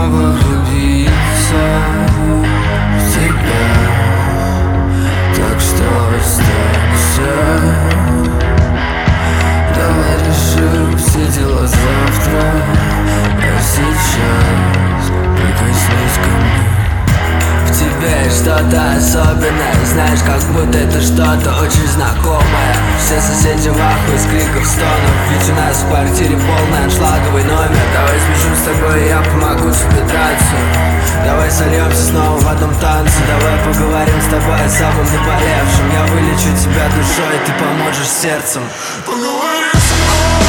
снова влюбиться в тебя. Так что останься, давай решим все дела завтра, а сейчас прикоснись ко мне. В тебе есть что-то особенное, знаешь, как будто это что-то очень знакомое. Все соседи в ахуе с криков, стонов, ведь у нас в квартире полный аншлаговый номер. Давай смешим с тобой, и я помогу тебе драться. Давай сольемся снова в одном танце. Давай поговорим с тобой о самом наболевшем. Я вылечу тебя душой, ты поможешь сердцем. Поговори со мной.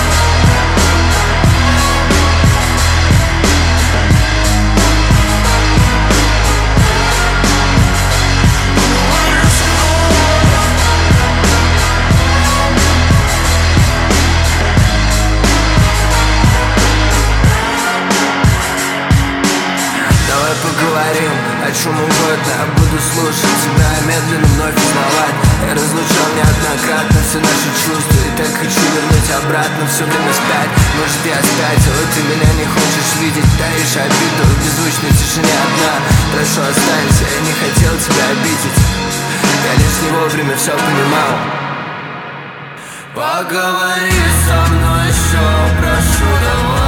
Поговорим о чем угодно, я буду слушать тебя, медленно вновь узнавать. Я разлучал неоднократно все наши чувства, и так хочу вернуть обратно все время спять. Может, я спятил, и ты меня не хочешь видеть, таишь обиду в беззвучной тишине одна. Прошу, останься, я не хотел тебя обидеть, я лишь не вовремя все понимал. Поговори со мной еще, прошу, давай.